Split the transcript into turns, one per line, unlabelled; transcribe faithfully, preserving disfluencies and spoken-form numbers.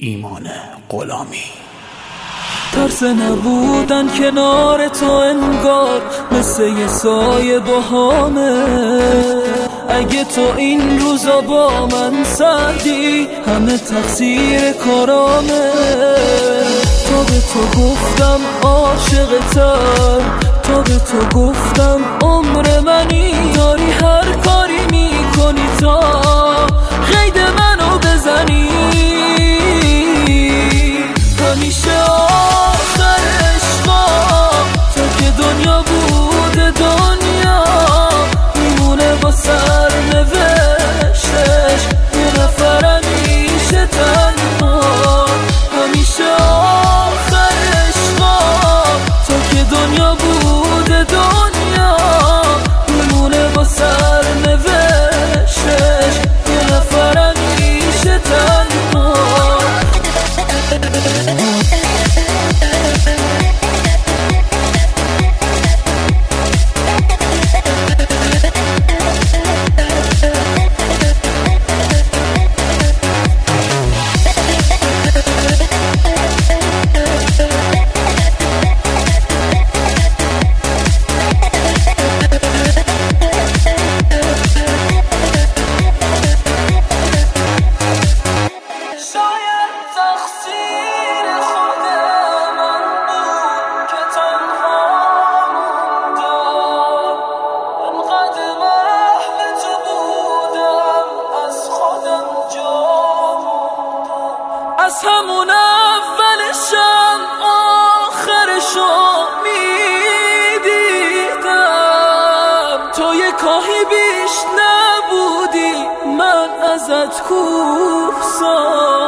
ایمان غلامی.
ترس نبودن کنار تو انگار مثل یه سایه باهامه. اگه تو این روزا با من سردی همه تقصیر کارامه. تا به تو گفتم عاشقتم، تا به تو گفتم عمر منی، داری هر کاری میکنی تا قید منو بزنی. همیشه آخر عشقا تو که دنیا بوده دنیا میمونه با سر نوشتش یه نفر همیشه تنها. همیشه آخر عشقا تو که دنیا بوده دنیا میمونه با سر نوشتش یه نفر همیشه تنها. از همون اولشم آخرشو میدیدم، تو یه کاهی بیش نبودی من ازت کوه